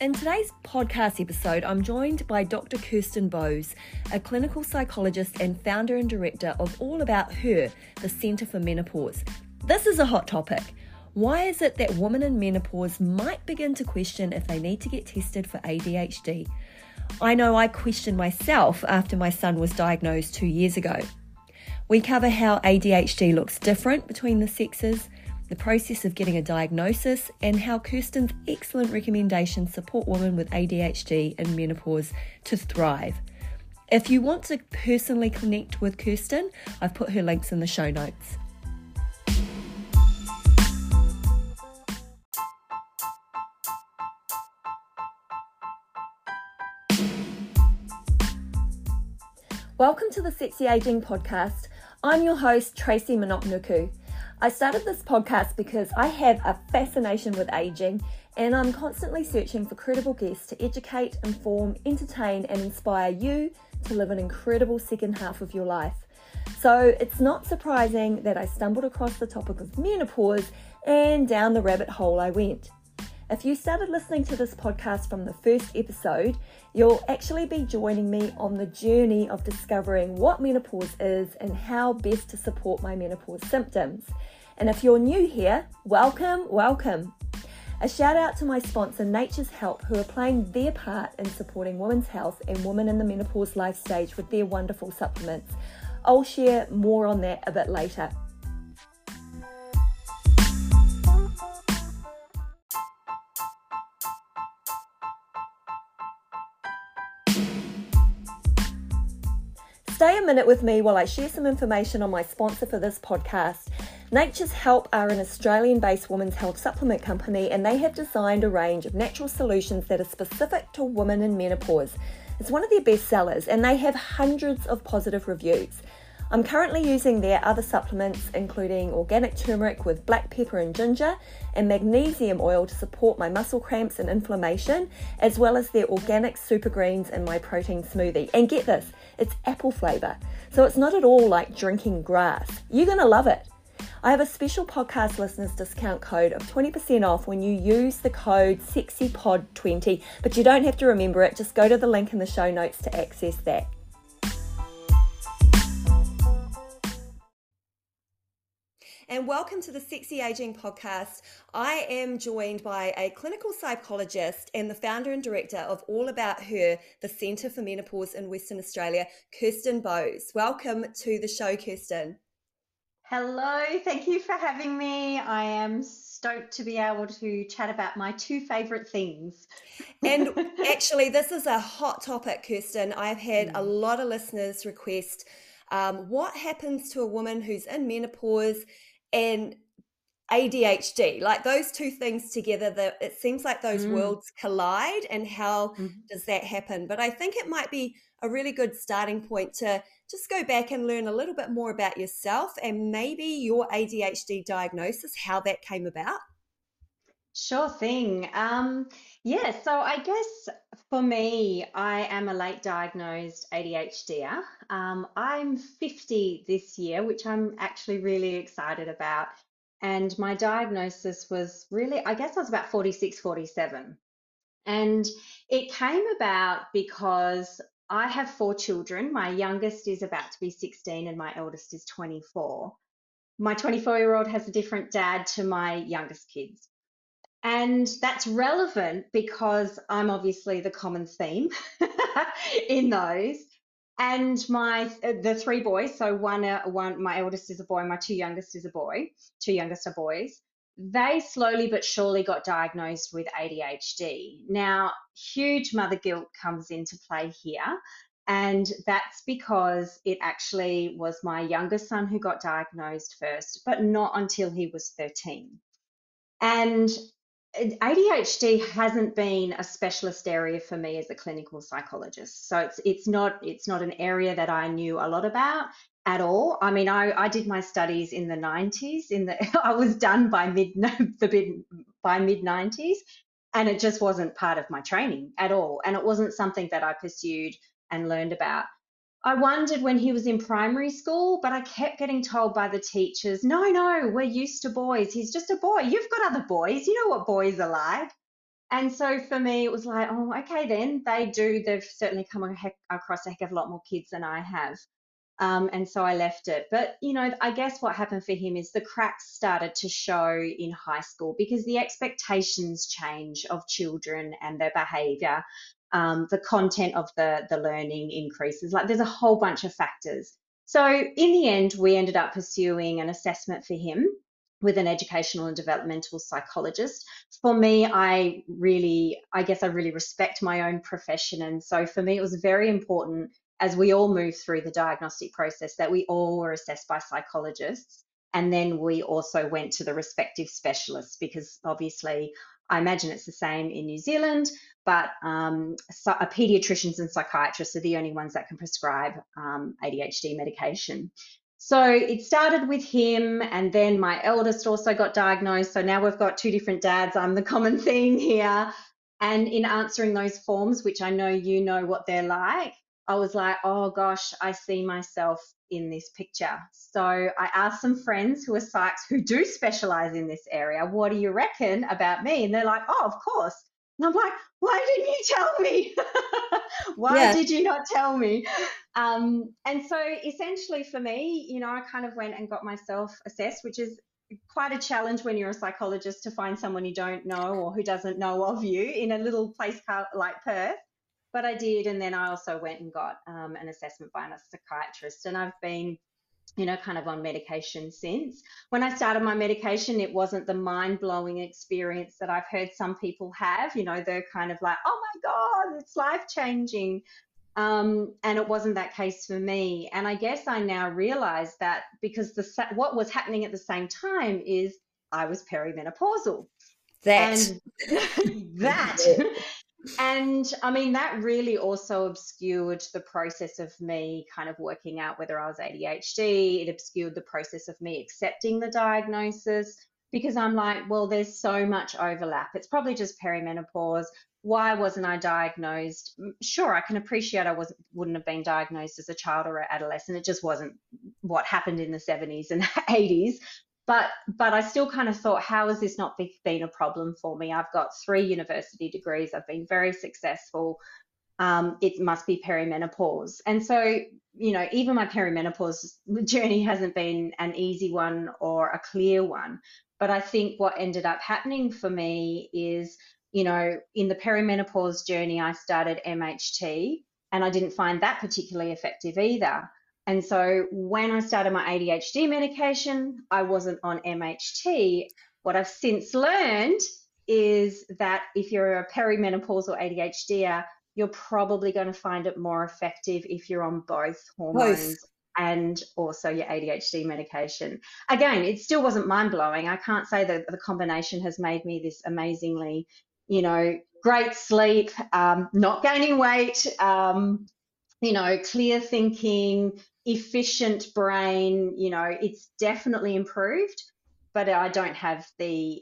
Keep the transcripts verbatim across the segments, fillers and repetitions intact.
In today's podcast episode, I'm joined by Doctor Kirsten Bowes, a clinical psychologist and founder and director of All About Her, the Centre for Menopause. This is a hot topic. Why is it that women in menopause might begin to question if they need to get tested for A D H D? I know I questioned myself after my son was diagnosed two years ago. We cover how A D H D looks different between the sexes, the process of getting a diagnosis, and how Kirsten's excellent recommendations support women with A D H D and menopause to thrive. If you want to personally connect with Kirsten, I've put her links in the show notes. Welcome to the Sexy Aging Podcast. I'm your host, Tracy Manoknuku. I started this podcast because I have a fascination with aging, and I'm constantly searching for credible guests to educate, inform, entertain, and inspire you to live an incredible second half of your life. So it's not surprising that I stumbled across the topic of menopause, and down the rabbit hole I went. If you started listening to this podcast from the first episode, you'll actually be joining me on the journey of discovering what menopause is and how best to support my menopause symptoms. And if you're new here, welcome, welcome. A shout out to my sponsor, Nature's Help, who are playing their part in supporting women's health and women in the menopause life stage with their wonderful supplements. I'll share more on that a bit later. Stay a minute with me while I share some information on my sponsor for this podcast. Nature's Help are an Australian-based women's health supplement company, and they have designed a range of natural solutions that are specific to women in menopause. It's one of their best sellers, and they have hundreds of positive reviews. I'm currently using their other supplements, including organic turmeric with black pepper and ginger, and magnesium oil to support my muscle cramps and inflammation, as well as their organic super greens in my protein smoothie. And get this, it's apple flavour, so it's not at all like drinking grass. You're going to love it. I have a special podcast listeners discount code of twenty percent off when you use the code sexy pod twenty, but you don't have to remember it. Just go to the link in the show notes to access that. And welcome to the Sexy Aging Podcast. I am joined by a clinical psychologist and the founder and director of All About Her, the Centre for Menopause in Western Australia, Kirsten Bowes. Welcome to the show, Kirsten. Hello, thank you for having me. I am stoked to be able to chat about my two favourite things. And actually, this is a hot topic, Kirsten. I've had mm. a lot of listeners request um, what happens to a woman who's in menopause and A D H D, like those two things together, that it seems like those mm. worlds collide, and how mm. does that happen? But I think it might be a really good starting point to just go back and learn a little bit more about yourself and maybe your A D H D diagnosis, how that came about. Sure thing. Um, yeah, so I guess for me, I am a late diagnosed ADHDer. Um, I'm fifty this year, which I'm actually really excited about. And my diagnosis was really, I guess I was about forty-six, forty-seven. And it came about because I have four children. My youngest is about to be sixteen and my eldest is twenty-four. My twenty-four-year-old has a different dad to my youngest kids. And that's relevant because I'm obviously the common theme in those. And my the three boys, so one, uh, one, my eldest is a boy, my two youngest is a boy, two youngest are boys. They slowly but surely got diagnosed with A D H D. Now, huge mother guilt comes into play here. And that's because it actually was my youngest son who got diagnosed first, but not until he was thirteen. And A D H D hasn't been a specialist area for me as a clinical psychologist. So it's it's not it's not an area that I knew a lot about at all. I mean, I, I did my studies in the nineties. In the I was done by mid the mid by mid nineties, and it just wasn't part of my training at all. And it wasn't something that I pursued and learned about. I wondered when he was in primary school, but I kept getting told by the teachers, no, no, we're used to boys. He's just a boy. You've got other boys. You know what boys are like. And so for me, it was like, oh, okay, then they do. They've certainly come a heck, across a heck of a lot more kids than I have. Um, and so I left it. But, you know, I guess what happened for him is the cracks started to show in high school because the expectations change of children and their behaviour. Um, the content of the, the learning increases. Like there's a whole bunch of factors. So in the end, we ended up pursuing an assessment for him with an educational and developmental psychologist. For me, I really, I guess I really respect my own profession. And so for me, it was very important as we all move through the diagnostic process that we all were assessed by psychologists. And then we also went to the respective specialists because obviously I imagine it's the same in New Zealand, but um, so, uh, pediatricians and psychiatrists are the only ones that can prescribe um, A D H D medication. So it started with him, and then my eldest also got diagnosed. So now we've got two different dads. I'm the common theme here. And in answering those forms, which I know you know what they're like, I was like, oh gosh, I see myself in this picture. So I asked some friends who are psychs who do specialize in this area, what do you reckon about me? And they're like, oh, of course. And I'm like, why didn't you tell me? Why Yeah. did you not tell me? Um, and so essentially for me, you know, I kind of went and got myself assessed, which is quite a challenge when you're a psychologist to find someone you don't know or who doesn't know of you in a little place like Perth. But I did, and then I also went and got um, an assessment by a psychiatrist, and I've been, you know, kind of on medication since. When I started my medication, it wasn't the mind-blowing experience that I've heard some people have. You know, they're kind of like, oh my God, it's life-changing. Um, and it wasn't that case for me. And I guess I now realize that because the what was happening at the same time is I was perimenopausal. That. And that. And I mean, that really also obscured the process of me kind of working out whether I was A D H D. It obscured the process of me accepting the diagnosis because I'm like, well, there's so much overlap. It's probably just perimenopause. Why wasn't I diagnosed? Sure, I can appreciate I wasn't wouldn't have been diagnosed as a child or an adolescent. It just wasn't what happened in the seventies and eighties. But but I still kind of thought, how has this not been a problem for me? I've got three university degrees. I've been very successful. Um, it must be perimenopause. And so, you know, even my perimenopause journey hasn't been an easy one or a clear one. But I think what ended up happening for me is, you know, in the perimenopause journey, I started M H T and I didn't find that particularly effective either. And so when I started my A D H D medication, I wasn't on M H T. What I've since learned is that if you're a perimenopausal ADHDer, you're probably going to find it more effective if you're on both hormones Both. and also your A D H D medication. Again, it still wasn't mind-blowing. I can't say that the combination has made me this amazingly, you know, great sleep, um, not gaining weight, um, you know, clear thinking, efficient brain, you know, it's definitely improved, but I don't have the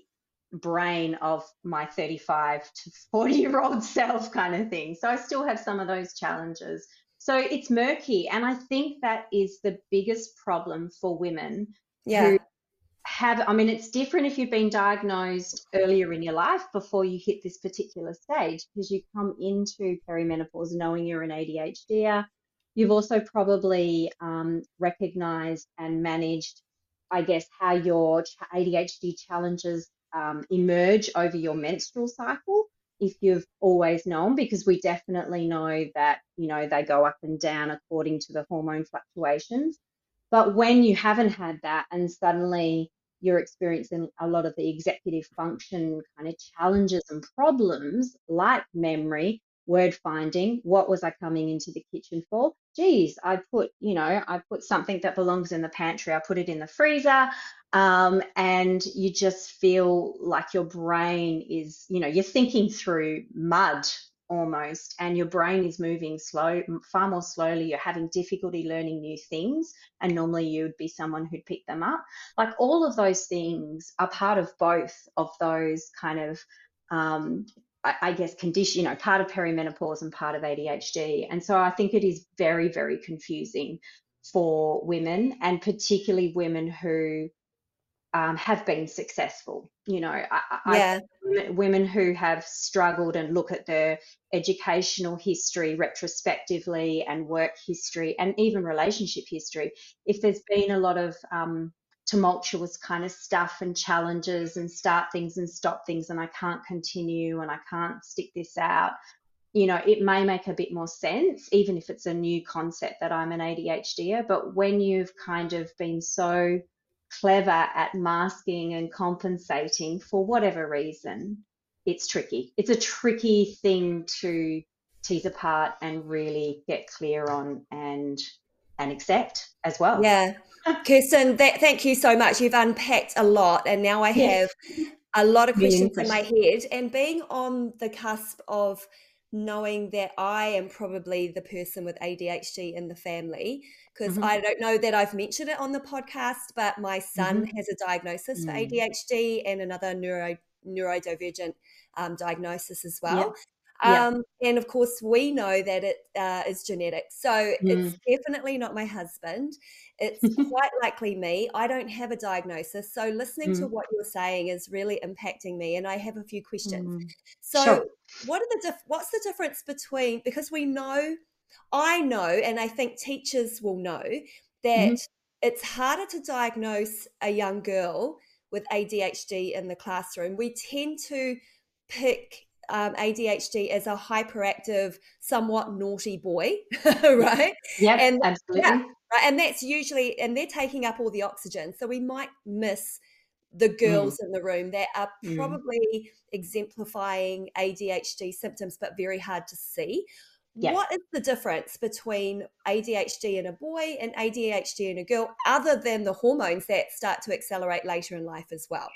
brain of my thirty-five to forty year old self kind of thing. So I still have some of those challenges. So it's murky. And I think that is the biggest problem for women who Yeah. have, I mean, it's different if you've been diagnosed earlier in your life before you hit this particular stage because you come into perimenopause knowing you're an ADHDer. You've also probably um, recognized and managed, I guess, how your A D H D challenges um, emerge over your menstrual cycle if you've always known, because we definitely know that, you know, they go up and down according to the hormone fluctuations. But when you haven't had that and suddenly you're experiencing a lot of the executive function kind of challenges and problems like memory, word finding, what was I coming into the kitchen for? Geez, I put, you know, I put something that belongs in the pantry, I put it in the freezer, um, and you just feel like your brain is, you know, you're thinking through mud almost, and your brain is moving slow, far more slowly. You're having difficulty learning new things, and normally you would be someone who'd pick them up. Like all of those things are part of both of those kind of, um, I, I guess, condition, you know, part of perimenopause and part of A D H D. And so I think it is very, very confusing for women, and particularly women who um, have been successful. You know, I, I Yeah. women women who have struggled and look at their educational history retrospectively and work history and even relationship history. If there's been a lot of um, tumultuous kind of stuff and challenges and start things and stop things and I can't continue and I can't stick this out, you know, it may make a bit more sense, even if it's a new concept that I'm an ADHDer. But when you've kind of been so clever at masking and compensating for whatever reason, it's tricky. It's a tricky thing to tease apart and really get clear on and and accept as well. Yeah. Kirsten, that, thank you so much. You've unpacked a lot, and now I Yes, have a lot of million questions in my questions. head. And being on the cusp of knowing that I am probably the person with A D H D in the family, because Hmm. I don't know that I've mentioned it on the podcast, but my son Hmm. has a diagnosis for Mm. A D H D and another neuro neurodivergent um, diagnosis as well. Yep. Yep. Um, and of course, we know that it uh, is genetic. So it's Mm. definitely not my husband. It's quite likely me. I don't have a diagnosis. So listening to Mm. what you're saying is really impacting me. And I have a few questions. Mm. So Sure. what are the dif- what's the difference between, because we know, I know, and I think teachers will know that Hmm. it's harder to diagnose a young girl with A D H D in the classroom. We tend to pick um, A D H D as a hyperactive, somewhat naughty boy, Yep. right? Yep. And yeah, Absolutely. right. And that's usually, and they're taking up all the oxygen. So we might miss the Mm. girls in the room that are Mm. probably exemplifying A D H D symptoms, but very hard to see. Yep. What is the difference between A D H D in a boy and A D H D in a girl, other than the hormones that start to accelerate later in life as well?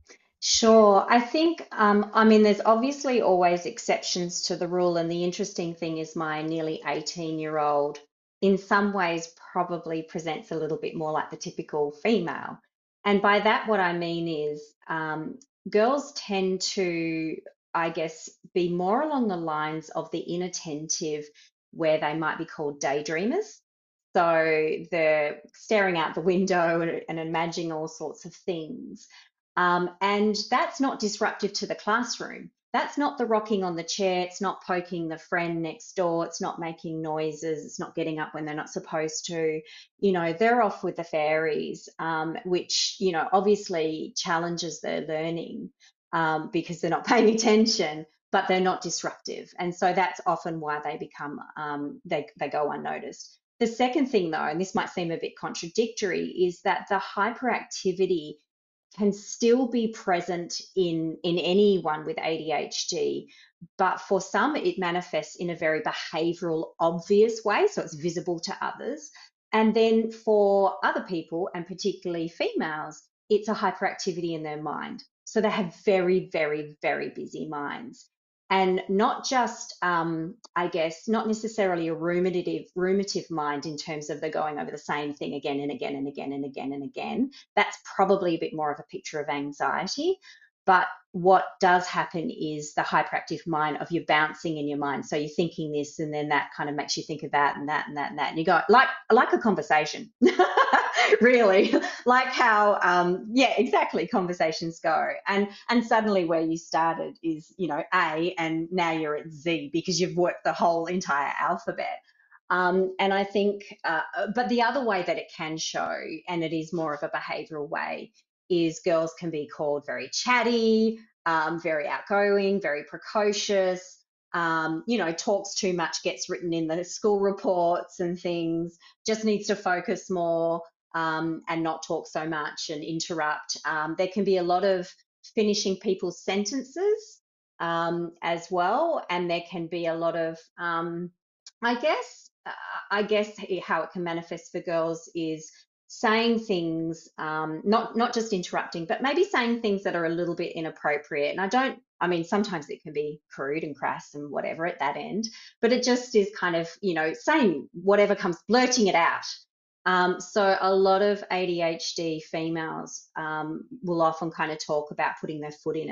Sure. I think, um, I mean, there's obviously always exceptions to the rule. And the interesting thing is, my nearly eighteen year old, in some ways, probably presents a little bit more like the typical female. And by that, what I mean is, um, girls tend to, I guess, be more along the lines of the inattentive, where they might be called daydreamers. So they're staring out the window and, and imagining all sorts of things. Um, and that's not disruptive to the classroom. That's not the rocking on the chair. It's not poking the friend next door. It's not making noises. It's not getting up when they're not supposed to. You know, they're off with the fairies, um, which, you know, obviously challenges their learning um, because they're not paying attention, but they're not disruptive. And so that's often why they become, um, they, they go unnoticed. The second thing, though, and this might seem a bit contradictory, is that the hyperactivity can still be present in in anyone with A D H D, but for some it manifests in a very behavioral obvious way, so it's visible to others. And then for other people, and particularly females, it's a hyperactivity in their mind, so they have very very very busy minds. And not just, um, I guess, not necessarily a ruminative ruminative mind in terms of they're going over the same thing again and again and again and again and again. That's probably a bit more of a picture of anxiety. But what does happen is the hyperactive mind of you bouncing in your mind. So you're thinking this, and then that kind of makes you think of that and that and that and that. And you go like like a conversation, really, like how um, yeah, exactly, conversations go. And and suddenly where you started is, you know, A, and now you're at Z because you've worked the whole entire alphabet. Um, and I think, uh, but the other way that it can show, and it is more of a behavioral way, is girls can be called very chatty, um, very outgoing, very precocious. Um, you know, talks too much, gets written in the school reports and things, just needs to focus more um, and not talk so much and interrupt. Um, there can be a lot of finishing people's sentences um, as well, and there can be a lot of, um, I guess, uh, I guess how it can manifest for girls is saying things, um, not not just interrupting, but maybe saying things that are a little bit inappropriate. And I don't, I mean, sometimes it can be crude and crass and whatever at that end, but it just is kind of, you know, saying whatever comes, blurting it out. Um, so a lot of A D H D females um, will often kind of talk about putting their foot in it.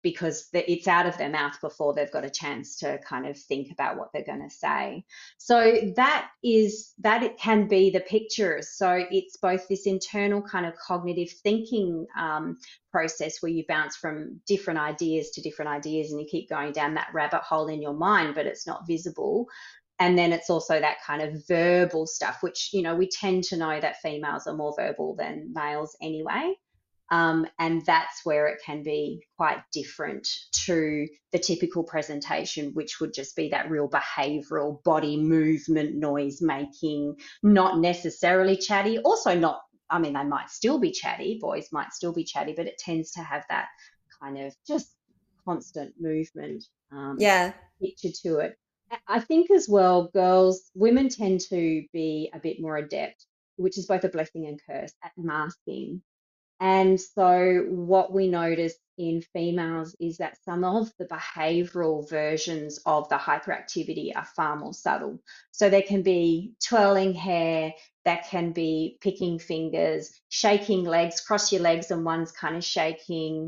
because the, it's out of their mouth before they've got a chance to kind of think about what they're going to say. So that is that it can be the picture. So it's both this internal kind of cognitive thinking um, process where you bounce from different ideas to different ideas and you keep going down that rabbit hole in your mind, but it's not visible. And then it's also that kind of verbal stuff, which, you know, we tend to know that females are more verbal than males anyway. Um, and that's where it can be quite different to the typical presentation, which would just be that real behavioral body movement, noise making, not necessarily chatty. Also, not, I mean, they might still be chatty, boys might still be chatty, but it tends to have that kind of just constant movement um, Yeah. picture to it. I think as well, girls, women tend to be a bit more adept, which is both a blessing and curse, at masking. And so, what we notice in females is that some of the behavioral versions of the hyperactivity are far more subtle. So, there can be twirling hair, that can be picking fingers, shaking legs, cross your legs, and one's kind of shaking.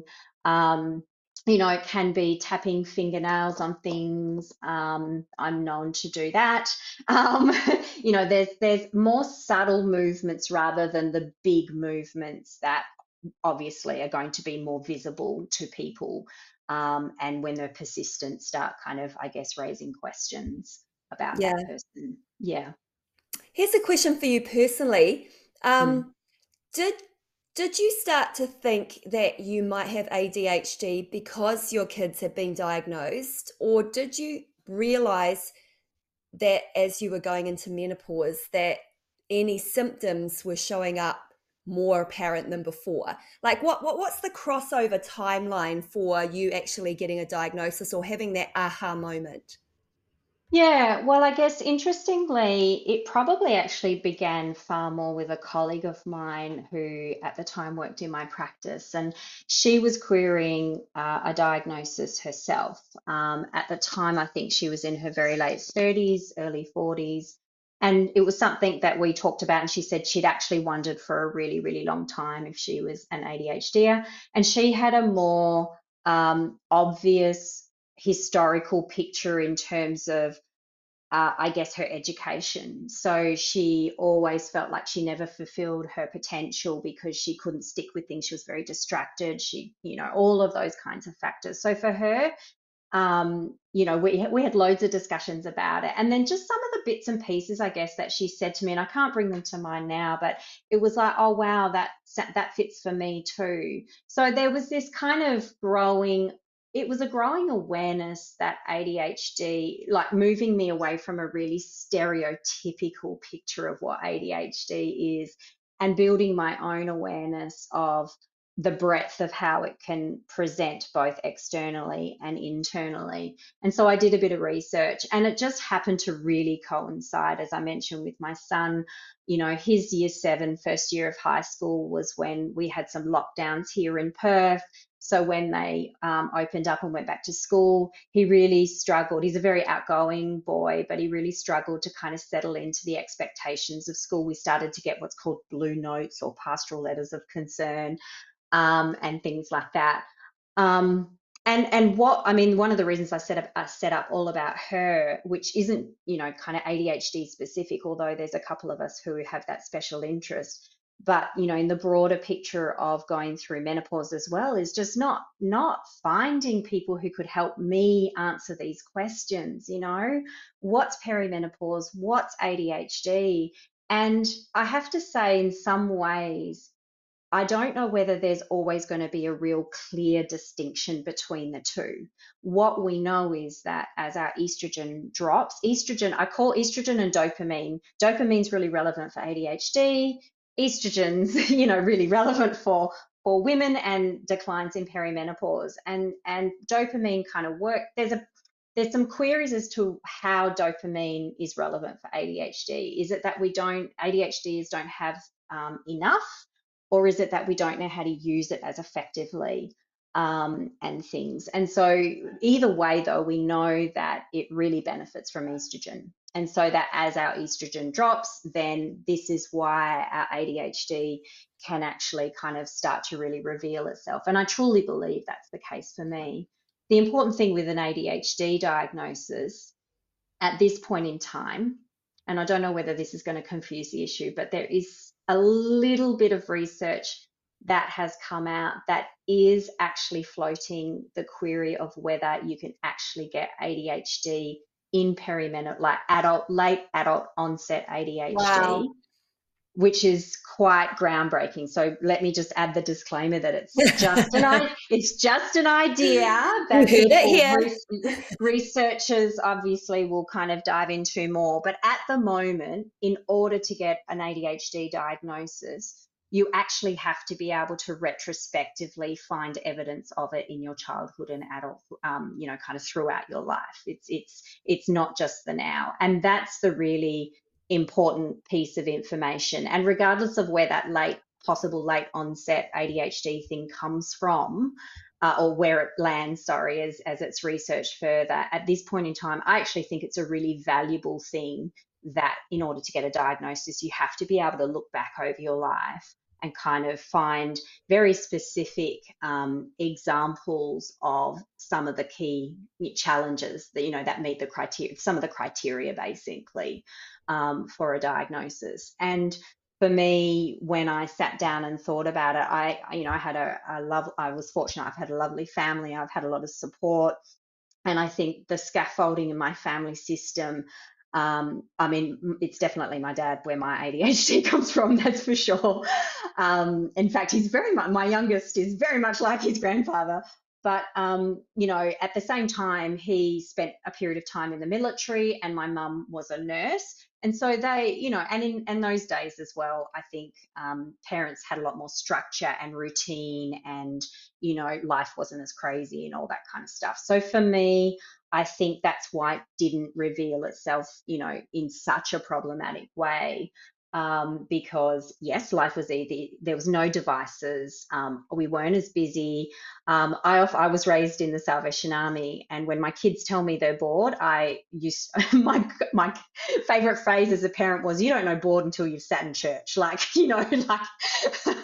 Um, you know, it can be tapping fingernails on things. Um, I'm known to do that. Um, you know, there's there's more subtle movements rather than the big movements that obviously are going to be more visible to people. Um, and when they're persistent, start kind of, I guess, raising questions about that Yeah. person. Yeah. Here's a question for you personally. Mm. Um, did did you start to think that you might have A D H D because your kids had been diagnosed, or did you realize that as you were going into menopause that any symptoms were showing up more apparent than before? Like what, what what's the crossover timeline for you actually getting a diagnosis or having that aha moment? Yeah, well, I guess interestingly, it probably actually began far more with a colleague of mine who at the time worked in my practice, and she was querying uh, a diagnosis herself. Um, at the time, I think she was in her very late thirties, early forties, and it was something that we talked about. And she said she'd actually wondered for a really, really long time if she was an ADHDer, and she had a more um, obvious historical picture in terms of uh, I guess, her education. So she always felt like she never fulfilled her potential because she couldn't stick with things. She was very distracted. She, you know, all of those kinds of factors. So for her, um, you know, we we had loads of discussions about it, and then just some of the bits and pieces, I guess, that she said to me, and I can't bring them to mind now, but it was like, oh wow, that that fits for me too. So there was this kind of growing. It was a growing awareness that A D H D, like moving me away from a really stereotypical picture of what A D H D is, and building my own awareness of the breadth of how it can present both externally and internally. And so I did a bit of research, and it just happened to really coincide, as I mentioned, with my son. You know, his year seven, first year of high school, was when we had some lockdowns here in Perth. So when they um, opened up and went back to school, he really struggled. He's a very outgoing boy, but he really struggled to kind of settle into the expectations of school. We started to get what's called blue notes or pastoral letters of concern, um, and things like that. Um, and and what I mean, one of the reasons I set up I set up all about her, which isn't, you know, kind of A D H D specific, although there's a couple of us who have that special interest. But you know, in the broader picture of going through menopause as well, is just not not finding people who could help me answer these questions. You know, what's perimenopause? What's A D H D? And I have to say, in some ways, I don't know whether there's always going to be a real clear distinction between the two. What we know is that as our estrogen drops, estrogen, I call estrogen and dopamine. Dopamine's really relevant for A D H D. Estrogen's, you know, really relevant for for women and declines in perimenopause. And and dopamine kind of work. There's a there's some queries as to how dopamine is relevant for A D H D. Is it that we don't, ADHDers don't have um, enough? Or is it that we don't know how to use it as effectively, um, and things? And so, either way, though, we know that it really benefits from estrogen. and so that as our estrogen drops, then this is why our A D H D can actually kind of start to really reveal itself. And I truly believe that's the case for me. The important thing with an A D H D diagnosis at this point in time, and I don't know whether this is going to confuse the issue, but there is a little bit of research that has come out that is actually floating the query of whether you can actually get A D H D in perimenopause, like adult, late adult onset Wow. A D H D, which is quite groundbreaking. So let me just add the disclaimer that it's just an it's just an idea You that heard it people here. re- researchers obviously will kind of dive into more. But at the moment, in order to get an A D H D diagnosis, you actually have to be able to retrospectively find evidence of it in your childhood and adult, um, you know, kind of throughout your life. It's it's it's not just the now, and that's the really important piece of information. And regardless of where that late, possible late onset A D H D thing comes from, uh, or where it lands, sorry, as, as it's researched further, at this point in time, I actually think it's a really valuable thing that in order to get a diagnosis, you have to be able to look back over your life and kind of find very specific um, examples of some of the key challenges that, you know, that meet the criteria, some of the criteria basically um, for a diagnosis. And for me, when I sat down and thought about it, I, you know, I had a, a love, I was fortunate. I've had a lovely family. I've had a lot of support. And I think the scaffolding in my family system, um, I mean, it's definitely my dad where my A D H D comes from, that's for sure. Um, in fact, he's very much, my youngest is very much like his grandfather. But, um, you know, at the same time, he spent a period of time in the military and my mum was a nurse. And so they, you know, and in, in those days as well, I think um, parents had a lot more structure and routine and, you know, life wasn't as crazy and all that kind of stuff. So for me, I think that's why it didn't reveal itself, you know, in such a problematic way. Um, because yes, life was easy. There was no devices. Um, we weren't as busy. Um, I, I was raised in the Salvation Army, and when my kids tell me they're bored, I used my my favorite phrase as a parent was, "You don't know bored until you've sat in church." Like, you know, like.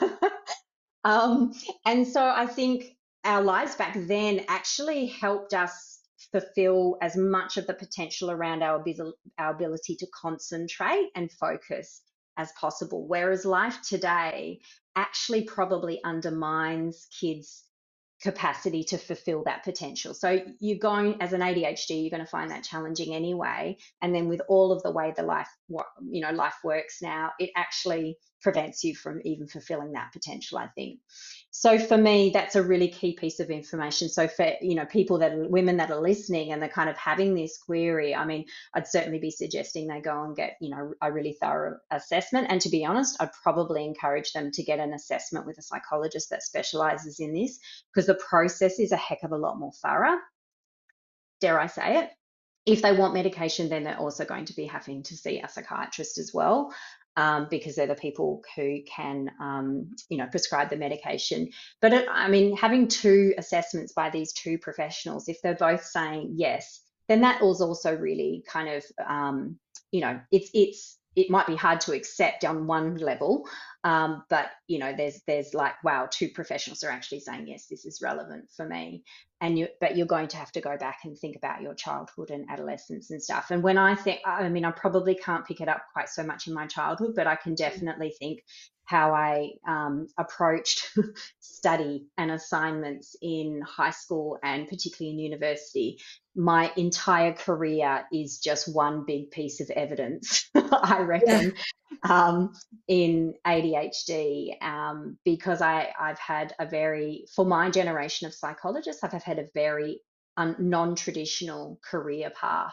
Um, and so I think our lives back then actually helped us fulfill as much of the potential around our, our ability to concentrate and focus as possible. Whereas life today actually probably undermines kids' capacity to fulfill that potential. So you're going, as an A D H D, you're going to find that challenging anyway. And then with all of the way the life, you know, life works now, it actually prevents you from even fulfilling that potential, I think. So for me, that's a really key piece of information. So for, you know, people that are, women that are listening and they're kind of having this query, I mean, I'd certainly be suggesting they go and get, you know, a really thorough assessment. And to be honest, I'd probably encourage them to get an assessment with a psychologist that specializes in this, because the process is a heck of a lot more thorough, dare I say it. If they want medication, then they're also going to be having to see a psychiatrist as well, um, because they're the people who can, um, you know, prescribe the medication. But it, I mean, having two assessments by these two professionals, if they're both saying yes, then that was also really kind of, um, you know, it's it's it might be hard to accept on one level, um, but you know, there's there's like, wow, two professionals are actually saying yes, this is relevant for me. And you, but you're going to have to go back and think about your childhood and adolescence and stuff. And when I think, I mean, I probably can't pick it up quite so much in my childhood, but I can definitely think how I um, approached study and assignments in high school and particularly in university. My entire career is just one big piece of evidence, I Yeah. reckon, um, in A D H D, um, because I, I've had a very, for my generation of psychologists, I've had a very um, non-traditional career path.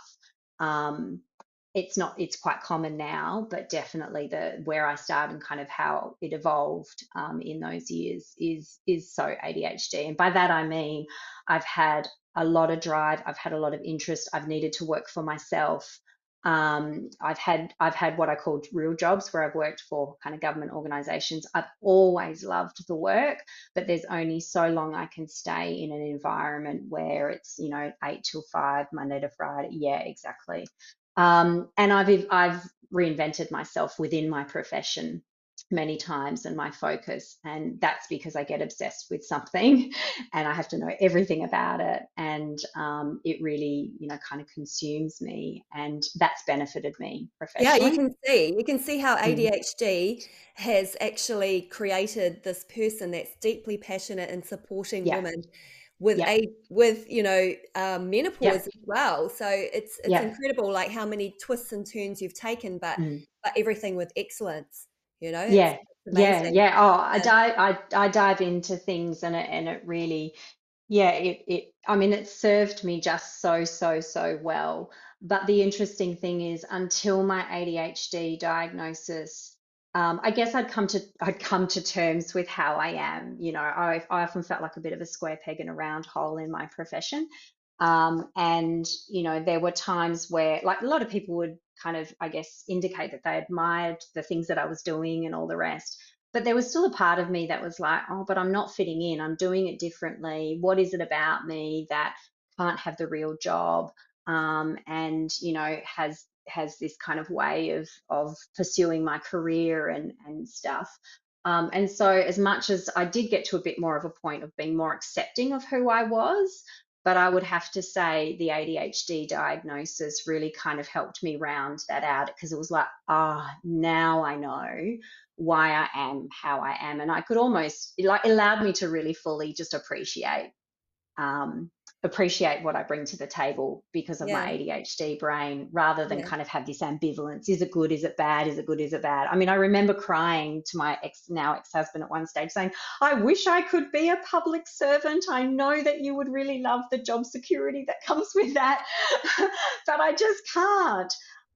Um, it's not, it's quite common now, but definitely the where I started and kind of how it evolved um, in those years is is so A D H D. And by that I mean I've had a lot of drive, I've had a lot of interest, I've needed to work for myself. Um, I've had I've had what I call real jobs where I've worked for kind of government organisations. I've always loved the work, but there's only so long I can stay in an environment where it's, you know, eight till five, Monday to Friday. Yeah, exactly. Um, and I've I've reinvented myself within my profession many times and my focus, and that's because I get obsessed with something and I have to know everything about it, and um, it really, you know, kind of consumes me, and that's benefited me Yeah, you professionally. can see. You can see how Mm. A D H D has actually created this person that's deeply passionate in supporting Yeah, women with yep, a with, you know, um, menopause yep, as well. So it's it's yep. incredible like how many twists and turns you've taken, but Mm. but everything with excellence. You know, it's, Yeah, it's yeah, amazing. yeah. Oh, I Yeah. dive, I, I dive into things, and it, and it really, yeah, it, it, I mean, it served me just so, so, so well. But the interesting thing is, until my A D H D diagnosis, um, I guess I'd come to, I'd come to terms with how I am. You know, I, I often felt like a bit of a square peg in a round hole in my profession. Um, and, you know, there were times where, like, a lot of people would kind of, I guess, indicate that they admired the things that I was doing and all the rest. But there was still a part of me that was like, oh, but I'm not fitting in. I'm doing it differently. What is it about me that can't have the real job? Um, and, you know, has has this kind of way of of pursuing my career and and stuff. Um, and so, as much as I did get to a bit more of a point of being more accepting of who I was, but I would have to say the A D H D diagnosis really kind of helped me round that out, because it was like, ah, oh, now I know why I am how I am. And I could almost, it like allowed me to really fully just appreciate um, appreciate what I bring to the table because of my Yeah. A D H D brain, rather than Yeah. kind of have this ambivalence. Is it good? Is it bad? Is it good? Is it bad? I mean, I remember crying to my ex, now ex-husband, at one stage saying, I wish I could be a public servant. I know that you would really love the job security that comes with that, but I just can't.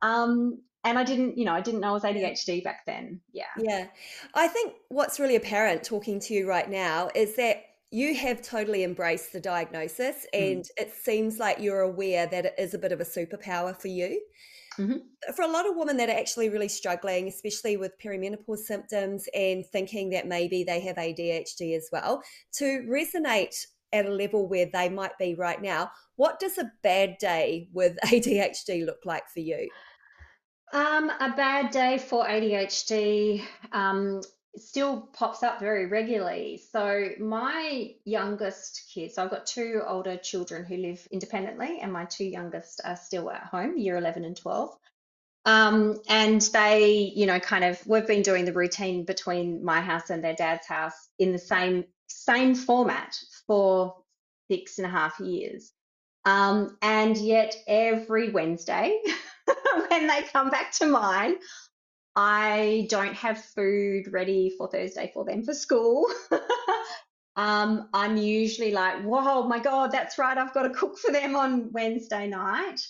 Um, and I didn't, you know, I didn't know it was Yeah. A D H D back then. Yeah. Yeah. I think what's really apparent talking to you right now is that you have totally embraced the diagnosis, Mm. and it seems like you're aware that it is a bit of a superpower for you. Hmm. For a lot of women that are actually really struggling, especially with perimenopause symptoms and thinking that maybe they have A D H D as well, to resonate at a level where they might be right now, what does a bad day with A D H D look like for you? Um, a bad day for A D H D um, still pops up very regularly. So my youngest kids, so I've got two older children who live independently, and my two youngest are still at home, year eleven and twelve. Um, and they, you know, kind of, we've been doing the routine between my house and their dad's house in the same same format for six and a half years. Um, and yet every Wednesday, when they come back to mine, I don't have food ready for Thursday for them for school. um, I'm usually like, whoa, my God, that's right, I've got to cook for them on Wednesday night.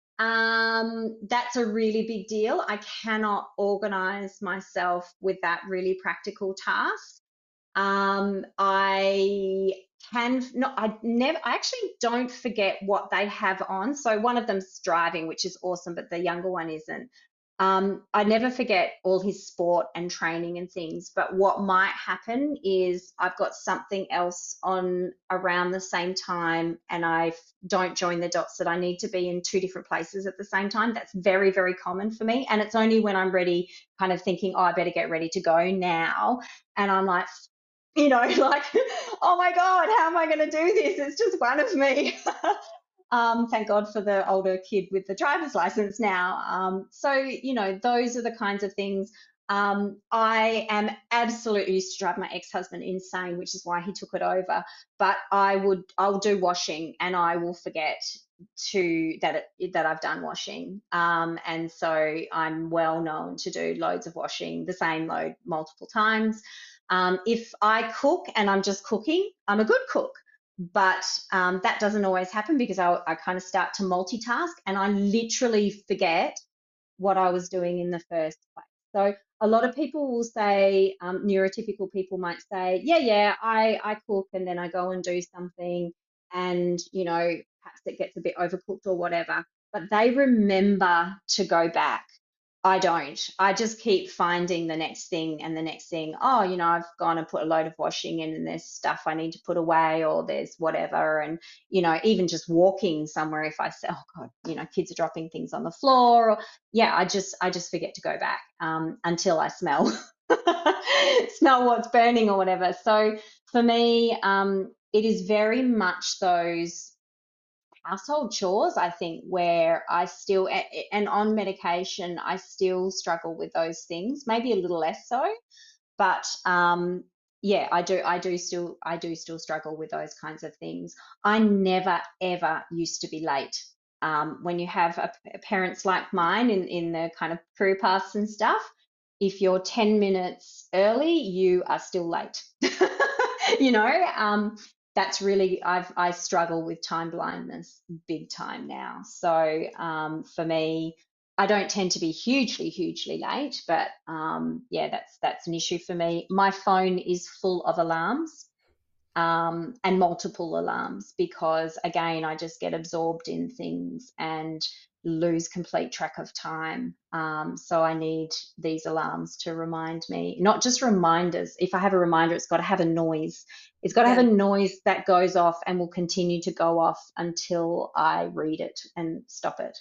Um, that's a really big deal. I cannot organize myself with that really practical task. Um, I can not, I never, I actually don't forget what they have on. So one of them's driving, which is awesome, but the younger one isn't. Um, I never forget all his sport and training and things, but what might happen is I've got something else on around the same time, and I don't join the dots that I need to be in two different places at the same time. That's very, very common for me. And it's only when I'm ready, kind of thinking, oh, I better get ready to go now. And I'm like, you know, like, oh my God, how am I going to do this? It's just one of me. um, thank God for the older kid with the driver's license now. Um, so, you know, those are the kinds of things. Um, I am absolutely used to drive my ex-husband insane, which is why he took it over. But I would, I'll do washing, and I will forget to that it, that I've done washing. Um, and so I'm well known to do loads of washing, the same load multiple times. Um, if I cook and I'm just cooking, I'm a good cook. But um, that doesn't always happen, because I, I kind of start to multitask and I literally forget what I was doing in the first place. So a lot of people will say, um, neurotypical people might say, yeah, yeah, I, I cook and then I go and do something, and, you know, perhaps it gets a bit overcooked or whatever. But they remember to go back. I don't. I just keep finding the next thing and the next thing. Oh, you know, I've gone and put a load of washing in and there's stuff I need to put away or there's whatever. And, you know, even just walking somewhere, if I say, oh God, you know, kids are dropping things on the floor or yeah, I just I just forget to go back um, until I smell smell what's burning or whatever. So for me, um, it is very much those household chores, I think, where I still, and on medication, I still struggle with those things, maybe a little less so, but um, yeah, I do, I do still, I do still struggle with those kinds of things. I never, ever used to be late. Um, when you have a, parents like mine in, in the kind of career paths and stuff, if you're ten minutes early, you are still late. you know, um, that's really I've I struggle with time blindness big time now. So um, for me, I don't tend to be hugely hugely late, but um, yeah, that's that's an issue for me. My phone is full of alarms um, and multiple alarms because again, I just get absorbed in things and lose complete track of time. Um, so I need these alarms to remind me, not just reminders. If I have a reminder, it's got to have a noise. It's got to have Yeah. a noise that goes off and will continue to go off until I read it and stop it.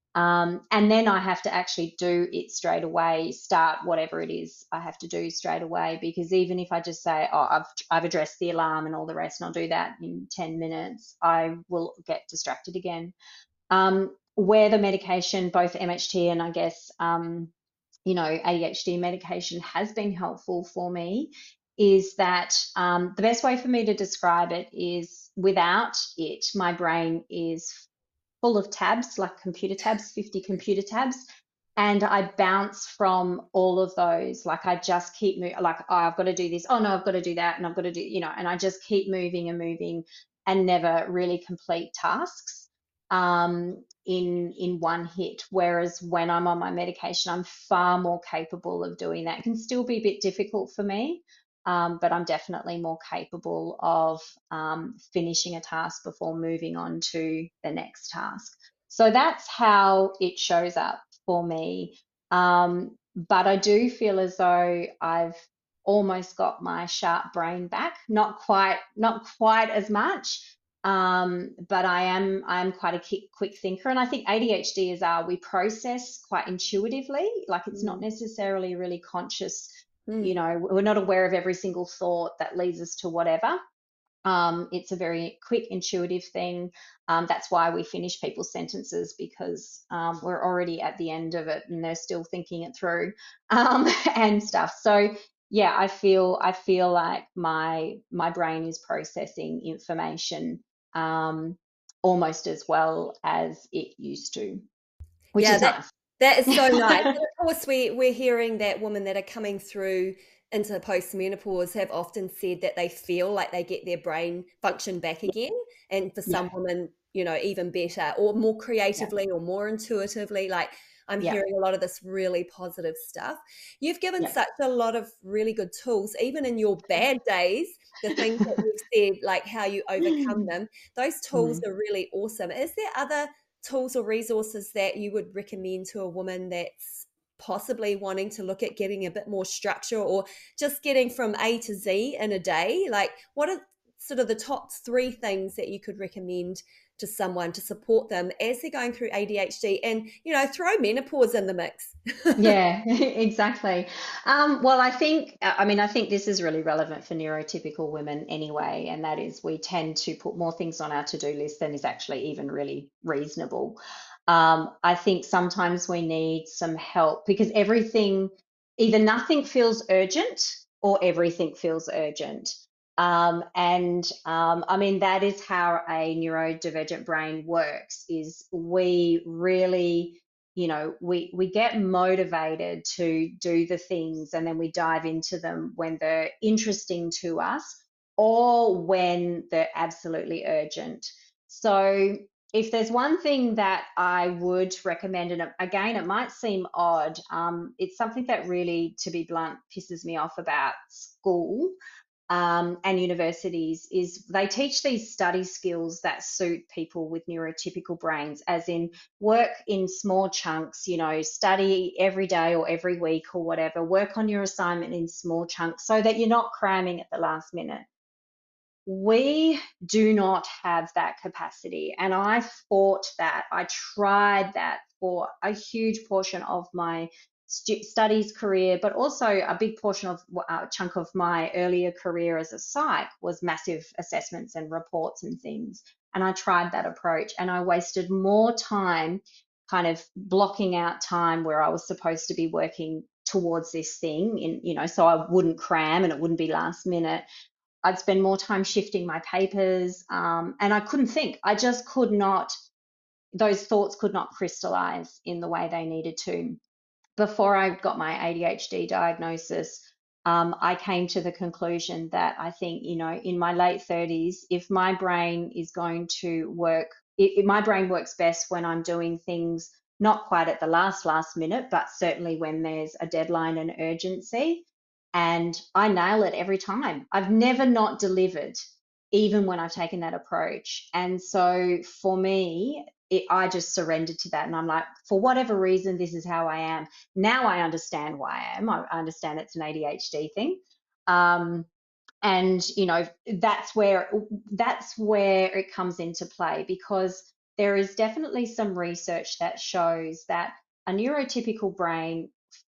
Um, and then I have to actually do it straight away, start whatever it is I have to do straight away. Because even if I just say, oh, I've, I've addressed the alarm and all the rest, and I'll do that in ten minutes, I will get distracted again. Um, where the medication, both M H T and I guess, um, you know, A D H D medication has been helpful for me is that um, the best way for me to describe it is without it, my brain is full of tabs, like computer tabs, fifty computer tabs. And I bounce from all of those. Like I just keep moving, like, oh, I've got to do this. Oh, no, I've got to do that. And I've got to do, you know, and I just keep moving and moving and never really complete tasks um, in in one hit. Whereas when I'm on my medication, I'm far more capable of doing that. It can still be a bit difficult for me, um, but I'm definitely more capable of um, finishing a task before moving on to the next task. So that's how it shows up for me. Um, but I do feel as though I've almost got my sharp brain back. Not quite, not quite as much, um, but I am I am quite a quick, quick thinker, and I think A D H D is our we process quite intuitively. Like it's not Mm. necessarily really conscious. You Mm. know, we're not aware of every single thought that leads us to whatever. Um, it's a very quick, intuitive thing. Um, that's why we finish people's sentences because um, we're already at the end of it and they're still thinking it through um, and stuff. So yeah, I feel I feel like my my brain is processing information um, almost as well as it used to, which Yeah, is that nice. that is so nice. And of course, we we're hearing that women that are coming through into postmenopause have often said that they feel like they get their brain function back again, and for Yeah, some women, you know, even better, or more yeah, creatively, or more intuitively. Like I'm yeah, hearing a lot of this really positive stuff. You've given yeah. such a lot of really good tools, even in your bad days. The things that you've said, like how you overcome them, those tools Mm. are really awesome. Is there other tools or resources that you would recommend to a woman that's possibly wanting to look at getting a bit more structure or just getting from A to Z in a day? Like, what are sort of the top three things that you could recommend to someone to support them as they're going through A D H D and, you know, throw menopause in the mix? Yeah, exactly. Um, well, I think, I mean, I think this is really relevant for neurotypical women anyway, and that is we tend to put more things on our to-do list than is actually even really reasonable. Um, I think sometimes we need some help because everything, either nothing feels urgent or everything feels urgent. Um, and um, I mean, that is how a neurodivergent brain works, is we really you know we we get motivated to do the things and then we dive into them when they're interesting to us or when they're absolutely urgent. So if there's one thing that I would recommend, and again it might seem odd, um, it's something that really, to be blunt, pisses me off about school, um, and universities is they teach these study skills that suit people with neurotypical brains, as in work in small chunks, you know, study every day or every week or whatever, work on your assignment in small chunks so that you're not cramming at the last minute. We do not have that capacity. And I fought that. I tried that for a huge portion of my stu- studies career, but also a big portion of a chunk of my earlier career as a psych was massive assessments and reports and things. And I tried that approach, and I wasted more time kind of blocking out time where I was supposed to be working towards this thing in, you know, so I wouldn't cram and it wouldn't be last minute. I'd spend more time shifting my papers, um, and I couldn't think. I just could not, those thoughts could not crystallize in the way they needed to. Before I got my A D H D diagnosis, um, I came to the conclusion that I think, you know, in my late thirties, if my brain is going to work, it, it- my brain works best when I'm doing things not quite at the last, last minute, but certainly when there's a deadline and urgency. And I nail it every time. I've never not delivered, even when I've taken that approach. And so for me, it, I just surrendered to that. And I'm like, for whatever reason, this is how I am. Now I understand why I am. I understand it's an A D H D thing. Um, and you know, that's where that's where it comes into play, because there is definitely some research that shows that a neurotypical brain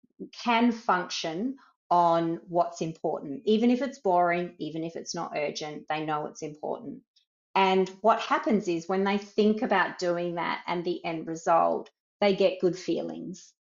can function on what's important, even if it's boring, even if it's not urgent, they know it's important. And what happens is when they think about doing that and the end result, they get good feelings.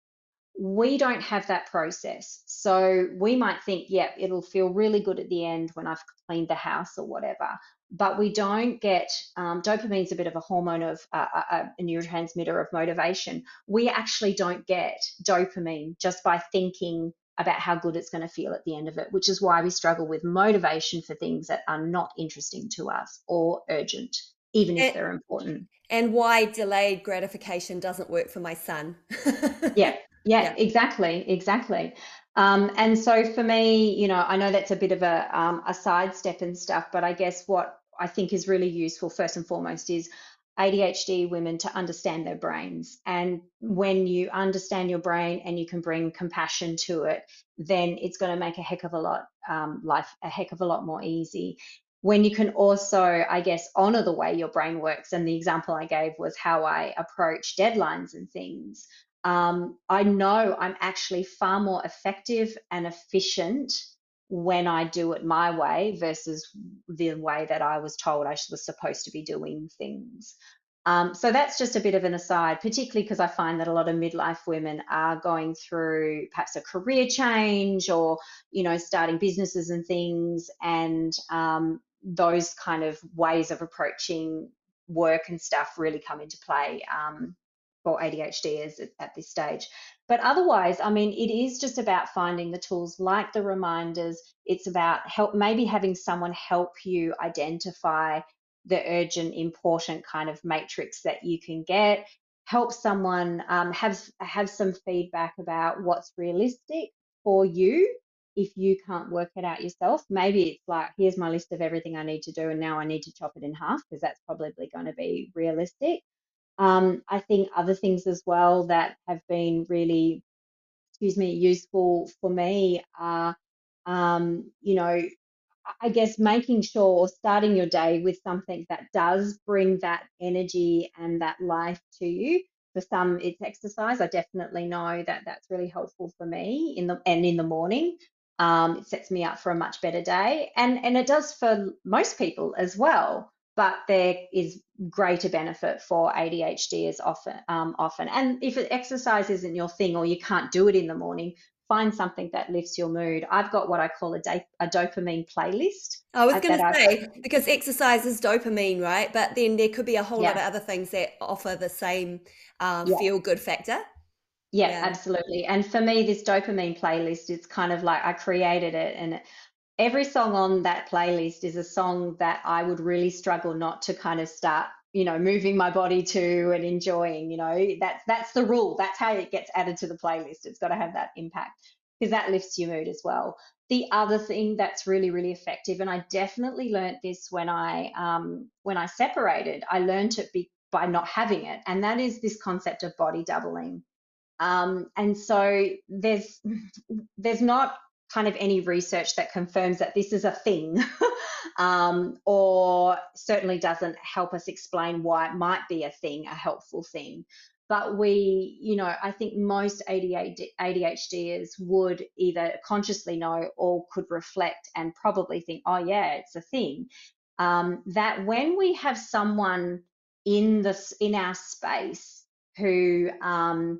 We don't have that process. So we might think, yeah, it'll feel really good at the end when I've cleaned the house or whatever. But we don't get, um, dopamine's a bit of a hormone of uh, a, a neurotransmitter of motivation. We actually don't get dopamine just by thinking about how good it's going to feel at the end of it, which is why we struggle with motivation for things that are not interesting to us or urgent, even if And, they're important. and why delayed gratification doesn't work for my son. Yeah, yeah, Yeah. exactly, exactly. Um, and so for me, you know, I know that's a bit of a um, a sidestep and stuff, but I guess what I think is really useful first and foremost is A D H D women to understand their brains. And when you understand your brain and you can bring compassion to it, then it's going to make a heck of a lot um, life a heck of a lot more easy. When you can also, I guess, honor the way your brain works. And the example I gave was how I approach deadlines and things. um, I know I'm actually far more effective and efficient when I do it my way versus the way that I was told I was supposed to be doing things. Um, so that's just a bit of an aside, particularly because I find that a lot of midlife women are going through perhaps a career change or, you know, starting businesses and things, and um, those kind of ways of approaching work and stuff really come into play. Um, for A D H D is at this stage. But otherwise, I mean, it is just about finding the tools like the reminders. It's about help, maybe having someone help you identify the urgent, important kind of matrix that you can get. Help someone um, have have some feedback about what's realistic for you. If you can't work it out yourself, maybe it's like, here's my list of everything I need to do, and now I need to chop it in half because that's probably going to be realistic. Um, I think other things as well that have been really, excuse me, useful for me are, um, you know, I guess making sure or starting your day with something that does bring that energy and that life to you. For some, it's exercise. I definitely know that that's really helpful for me in the and in the morning. Um, it sets me up for a much better day, and and it does for most people as well. But there is greater benefit for A D H D as often um, often. And if exercise isn't your thing or you can't do it in the morning, find something that lifts your mood. I've got what I call a, da- a dopamine playlist I was uh, going that to I've, say, because exercise is dopamine, right? But then there could be a whole lot yeah, of other things that offer the same uh, yeah, feel good factor. yeah, Yeah. absolutely. And for me, this dopamine playlist, it's kind of like I created it, and every song on that playlist is a song that I would really struggle not to kind of start, you know, moving my body to and enjoying. You know, that's that's the rule. That's how it gets added to the playlist. It's got to have that impact. because that lifts your mood as well. The other thing that's really, really effective, and I definitely learnt this when I um, when I separated, I learnt it be, by not having it, and that is this concept of body doubling. Um, and so there's there's not kind of any research that confirms that this is a thing, um, or certainly doesn't help us explain why it might be a thing, a helpful thing. But we, you know, I think most A D H Ders would either consciously know or could reflect and probably think, oh yeah, it's a thing. Um, that when we have someone in this in our space who um,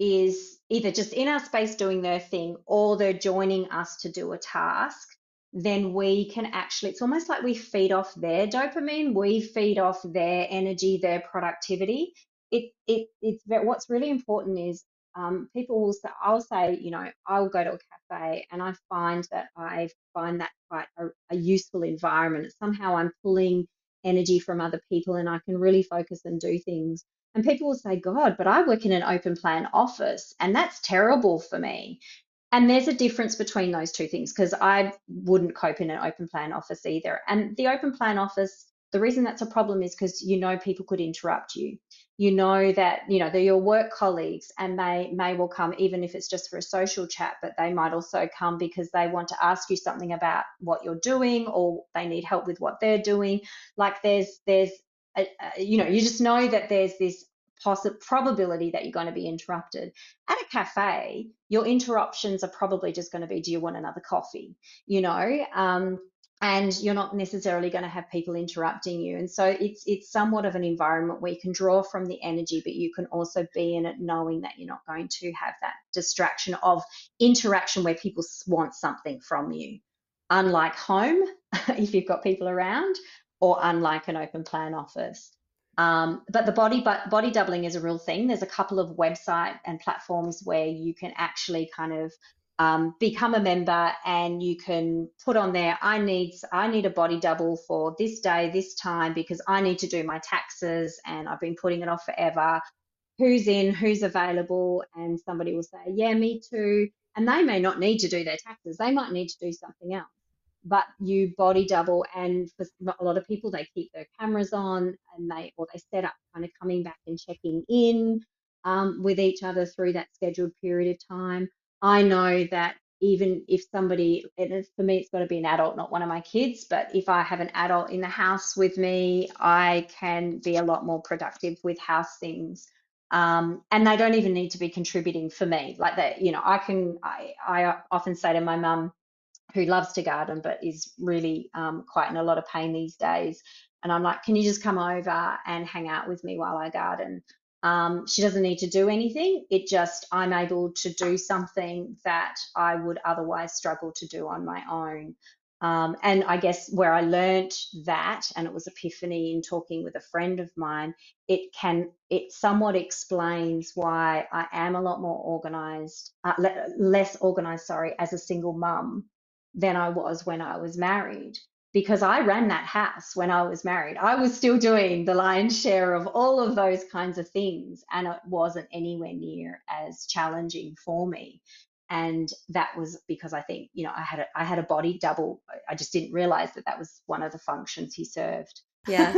is either just in our space doing their thing or they're joining us to do a task, then we can actually, it's almost like we feed off their dopamine, we feed off their energy, their productivity. It it it's what's really important is um, people will say, I'll say, you know, I'll go to a cafe and I find that I find that quite a, a useful environment. Somehow I'm pulling energy from other people and I can really focus and do things. And people will say, God, but I work in an open plan office and that's terrible for me. And there's a difference between those two things, because I wouldn't cope in an open plan office either. And the open plan office, the reason that's a problem is because you know people could interrupt you. You know that, you know, they're your work colleagues and they may well come even if it's just for a social chat, but they might also come because they want to ask you something about what you're doing or they need help with what they're doing. Like there's, there's, a, a, you know, you just know that there's this possible probability that you're going to be interrupted. At a cafe, your interruptions are probably just going to be, do you want another coffee? You know, um, and you're not necessarily going to have people interrupting you. And so it's it's somewhat of an environment where you can draw from the energy, but you can also be in it knowing that you're not going to have that distraction of interaction where people want something from you. Unlike home, if you've got people around, or unlike an open plan office. Um, but the body but body doubling is a real thing. There's a couple of website and platforms where you can actually kind of um, become a member and you can put on there, I need I need a body double for this day, this time, because I need to do my taxes and I've been putting it off forever. Who's in, who's available? And somebody will say, yeah, me too. And they may not need to do their taxes. They might need to do something else. But you body double, and for a lot of people, they keep their cameras on and they or they set up kind of coming back and checking in um, with each other through that scheduled period of time. I know that even if somebody, and for me, it's got to be an adult, not one of my kids, but if I have an adult in the house with me, I can be a lot more productive with house things. Um, and they don't even need to be contributing for me. Like that, you know, I can, I, I often say to my mum, who loves to garden but is really um, quite in a lot of pain these days. And I'm like, can you just come over and hang out with me while I garden? Um, she doesn't need to do anything. It just, I'm able to do something that I would otherwise struggle to do on my own. Um, and I guess where I learnt that, and it was epiphany in talking with a friend of mine, it can, it somewhat explains why I am a lot more organised, uh, le- less organised, sorry, as a single mum than I was when I was married, because I ran that house when I was married. I was still doing the lion's share of all of those kinds of things, and it wasn't anywhere near as challenging for me. And that was because I think, you know, I had a, I had a body double. I just didn't realize that that was one of the functions he served. Yeah.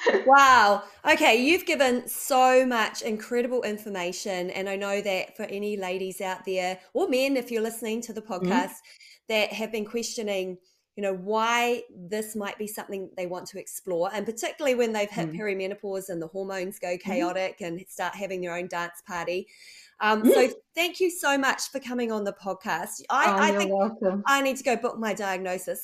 Wow. Okay. You've given so much incredible information. And I know that for any ladies out there, or men, if you're listening to the podcast, mm. that have been questioning, you know, why this might be something they want to explore. And particularly when they've hit mm. perimenopause and the hormones go chaotic mm. and start having their own dance party. Um, mm. So thank you so much for coming on the podcast. I, oh, I you're think welcome. I need to go book my diagnosis.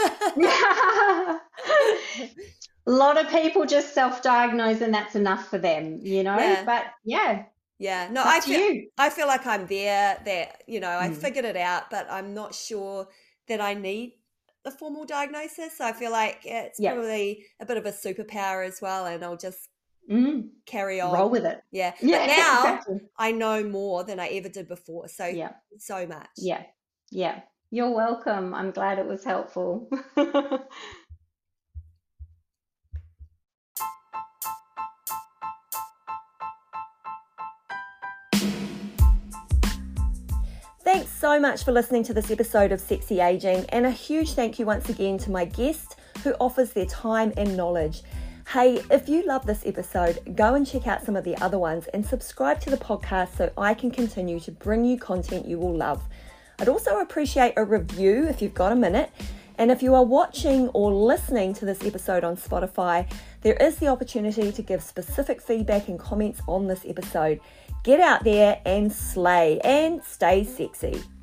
A lot of people just self-diagnose and that's enough for them, you know, yeah. but yeah. Yeah, no, I feel, you. I feel like I'm there, that, you know, I mm. figured it out, but I'm not sure that I need the formal diagnosis. So I feel like it's yep. probably a bit of a superpower as well, and I'll just mm. carry on. Roll with it. Yeah. yeah but now exactly. I know more than I ever did before. So, yeah. so much. Yeah. Yeah. You're welcome. I'm glad it was helpful. Thanks so much for listening to this episode of Sexy Aging, and a huge thank you once again to my guest who offers their time and knowledge. Hey, if you love this episode, go and check out some of the other ones and subscribe to the podcast so I can continue to bring you content you will love. I'd also appreciate a review if you've got a minute. And if you are watching or listening to this episode on Spotify, there is the opportunity to give specific feedback and comments on this episode. Get out there and slay and stay sexy.